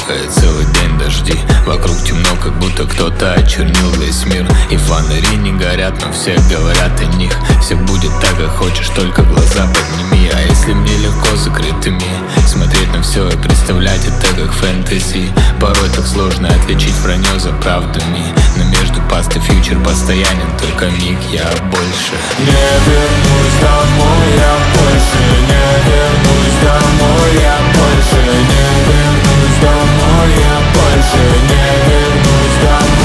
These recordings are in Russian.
капает целый день дожди. Вокруг темно, как будто кто-то очернил весь мир. И фонари не горят, но все говорят о них. Все будет так, как хочешь, только глаза подними. А если мне легко закрытыми смотреть на все и представлять это как фэнтези? Порой так сложно отличить вранье за правдами. Но между past и future постоянен только миг. Я больше не вернусь домой, я больше не вернусь домой, я больше не вернусь домой, я больше не вернусь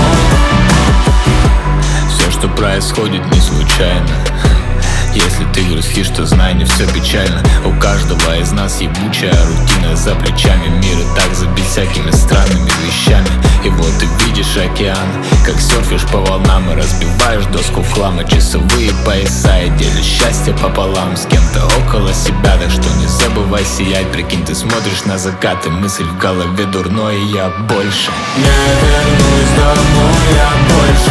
домой. Все, что происходит, не случайно. Если ты грустишь, то знай, не все печально. У каждого из нас ебучая рутина за плечами. Мир и так забит всякими странными вещами. И вот ты видишь океан, как серфишь по волнам и разбиваешь доску в хлам. И часовые пояса, и делишь счастье пополам с кем-то около себя. Так что не забывай сиять. Прикинь, ты смотришь на закат, и мысль в голове дурной. И я больше не вернусь домой, я больше